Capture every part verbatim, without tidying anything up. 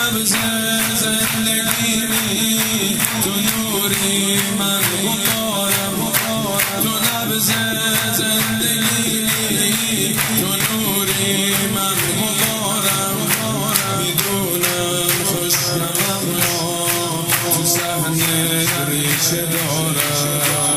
نبض زندگیمی، تو نوری من غبارم، تو نبض زندگیمی، تو نوری من غبارم. میدونم خوشم اما تو صحنه ریشه دارم.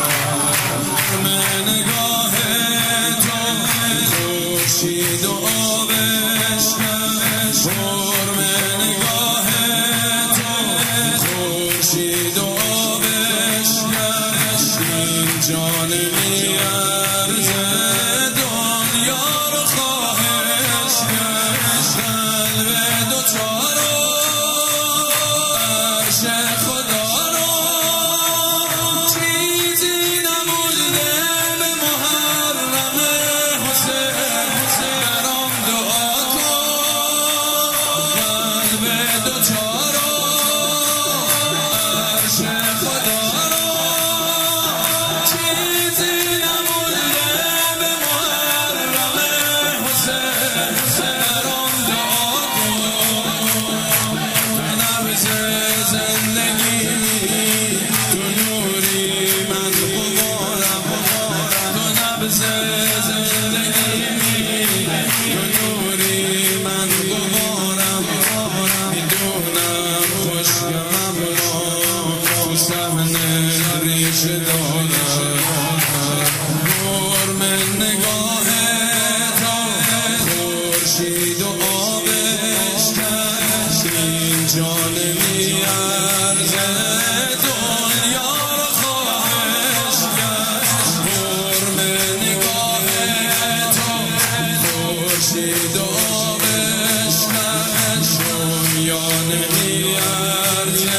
من نگاه تو خورشید و آبش فرم، نگاه تو خورشید و آبش این جان میارزه دنیا رو خواهش قلب دوتارو عرش خدا رو چیزی نمونده به محرم حسین برام دعا کن. قلب دوتارو عرش خدا رو چیزی نمونده به محرم حسین برام دعا کن. نبض زندگیمی، تو نوری من غبارم، تو نبض زندگیمی، تو نوری من غبارم. میدونم خوشگمم را تو صحنه ریشه دارم. نور من نگاه تو خورشید و آبش این جان میارزه دنیا رو خواهش نور من نگاه تو خورشید و آبش دنیا نمیارزه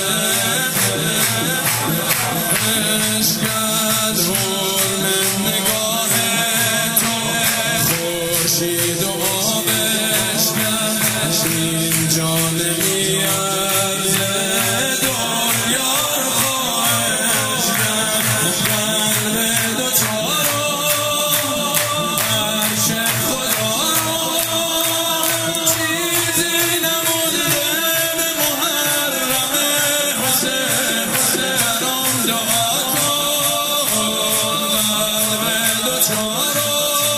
عشقت. نور من نگاه تو خورشید و آبش این جان میارزه دنیا رو خواهش قلب دوتارو عرش خدا رو چیزی نمونده به محرم حسین برام دعا کن. قلب دوتارو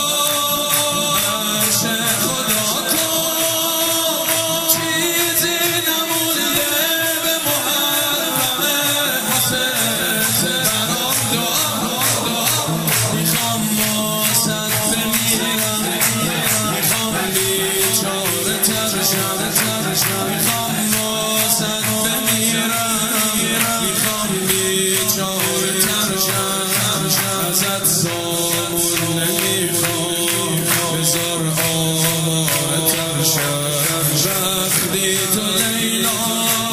عرش خدا کن چیزی نمونده به محرم حسین برام دعا کن. میخوام واسد بمیرم، میخوام بیچاره تر شم، میخوام واسد بمیرم، میخوام بیچاره تر شم. ازت سامون نمیخوام، بذار آواره تر شم. وقتی تو لیلا